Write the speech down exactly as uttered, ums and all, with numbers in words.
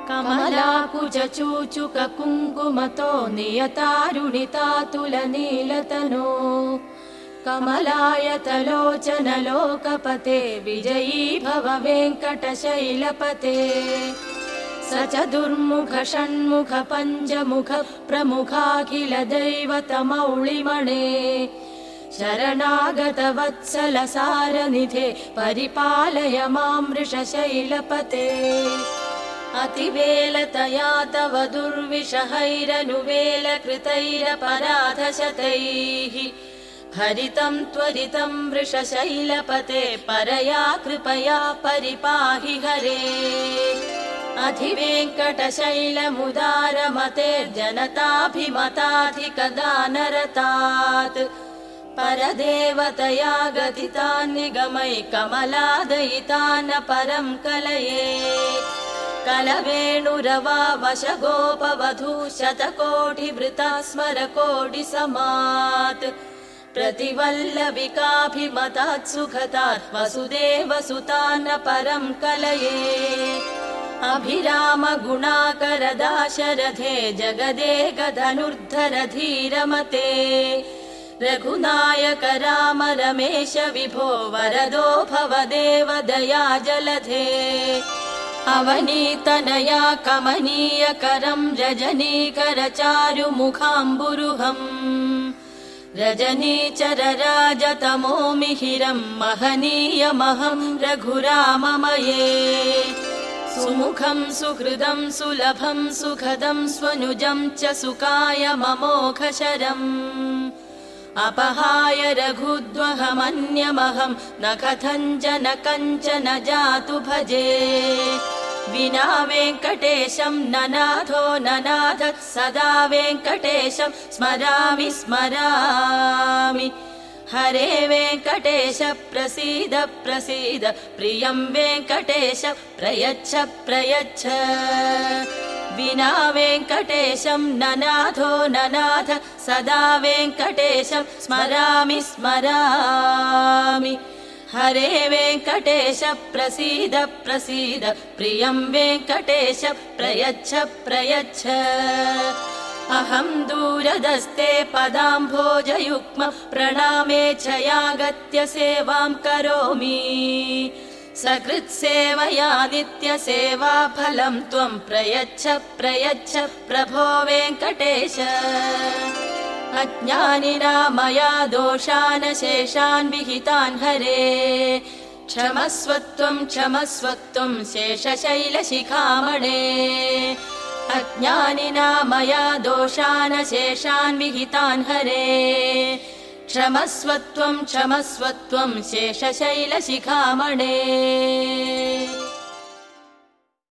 कमलाकुचूचुक कुङ्कुमतो नियतारुणितातुलनीलतनो कमलायतलोचन लोकपते विजयी भव वेङ्कटशैलपते स च दुर्मुख षण्मुख पञ्चमुख प्रमुखाखिल दैवतमौळिमणे शरणागत वत्सल सारनिधे परिपालय मां वृषशैलपते अतिवेलतया तव दुर्विषहैरनुवेलकृतैरपराधशतैः हरितं त्वरितं वृषशैलपते परया कृपया परिपाहि हरे अधिवेङ्कटशैलमुदारमतेर्जनताभिमताधिकदानरतात् परदेवतया गतितान्निगमै कमलादयितान् परं कलये कलवेणुरवावशगोपवधू शतकोटिवृता स्मरकोटिसमात् प्रतिवल्लविकाभिमतात् सुखतात् वसुदेवसुतान् परं कलये अभिराम गुणाकर दाशरथे जगदेकधनुर्धर धीरमते रघुनायक राम रमेश विभो वरदो भव देव दया जलधे अवनीतनया कमनीयकरं रजनीकर चारुमुखाम्बुरुहम् रजनीचर राजतमो मिहिरं महनीयमहं रघुराममये सुमुखं सुहृदं सुलभं सुखदं स्वनुजं च सुकाय ममोघशरम् अपहाय रघुद्वहमन्यमहं न कथञ्चन कञ्चन जातु भजे विना वेङ्कटेशं ननाथो ननाथ सदा वेङ्कटेशं स्मरामि स्मरामि हरे वेङ्कटेश प्रसीद प्रसीद प्रियं वेङ्कटेश प्रयच्छ प्रयच्छ विना वेङ्कटेशं ननाथो ननाथ सदा वेङ्कटेशं स्मरामि स्मरामि हरे वेङ्कटेश प्रसीद प्रसीद प्रियं वेङ्कटेश प्रयच्छ प्रयच्छ अहं दूरदस्ते पदाम्भोजयुग्म प्रणामे च यागत्य सेवां करोमि सकृत्सेवया नित्यसेवाफलं त्वं प्रयच्छ प्रयच्छ प्रभो वेङ्कटेश अज्ञानिना मया दोषान् शेषान् विहितान् हरे क्षमस्वत्वं क्षमस्वत्वं शेषशैलशिखामणे अज्ञानिना मया दोषान् शेषान् विहितान् हरे क्षमस्वत्वं क्षमस्वत्वं शेषशैलशिखामणे।